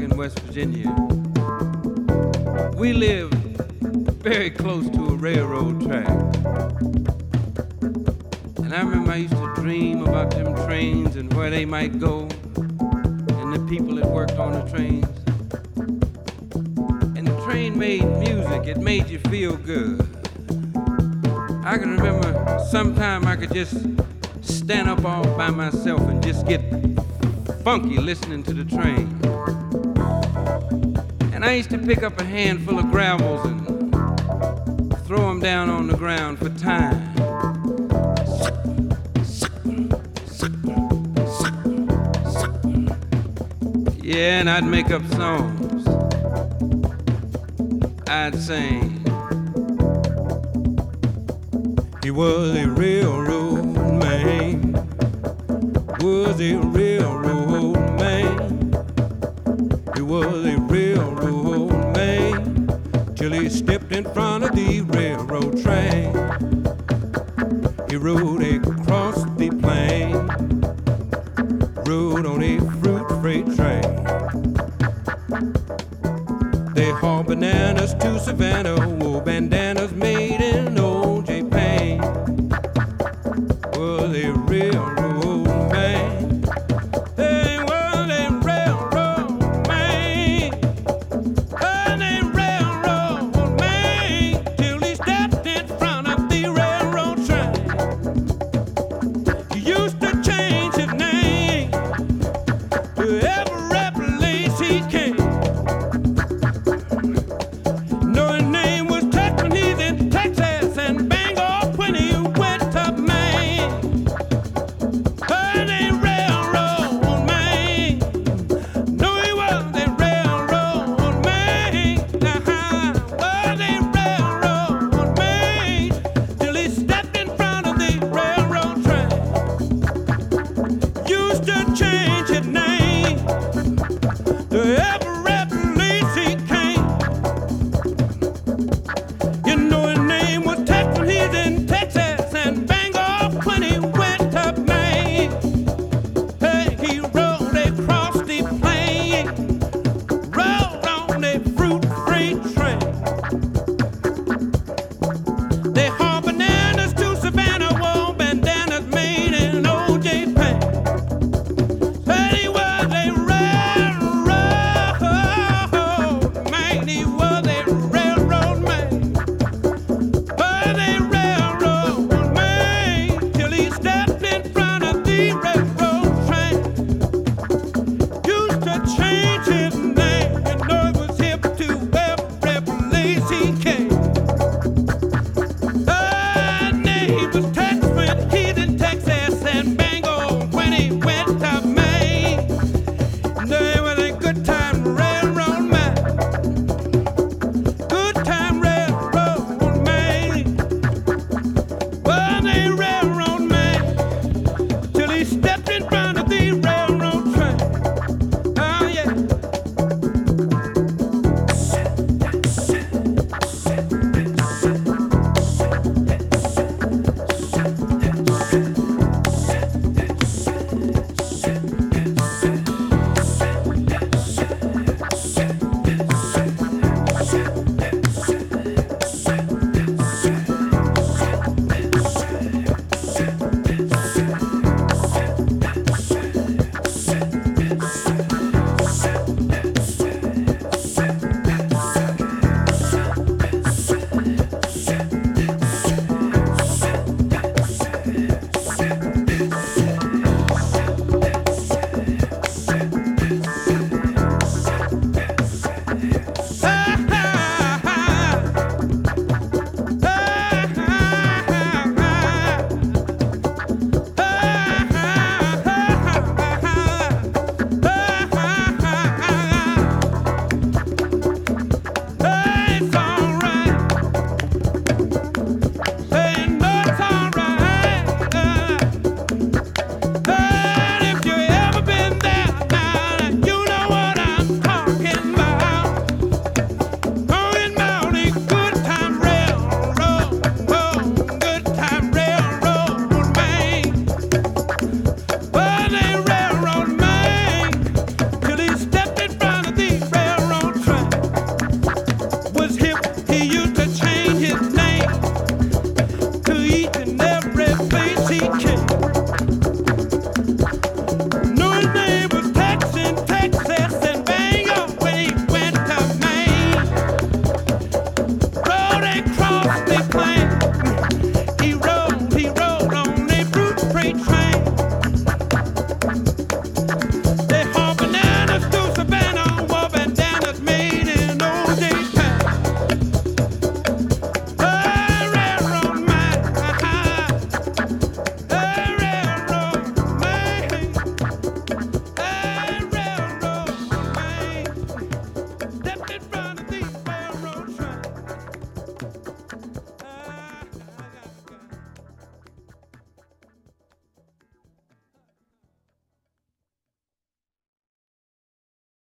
in West Virginia. We live very close to a railroad track. And I remember I used to dream about them trains and where they might go and the people that worked on the trains. And the train made music, it made you feel good. I can remember sometime I could just stand up all by myself and just get funky listening to the train. And I used to pick up a handful of gravels and throw them down on the ground for time. Yeah, and I'd make up songs. I'd sing. He was a railroad man. Was a railroad man. He was a railroad man till he stepped in front of the railroad train. He rode across the plain, rode on a fruit freight train. They hauled bananas to Savannah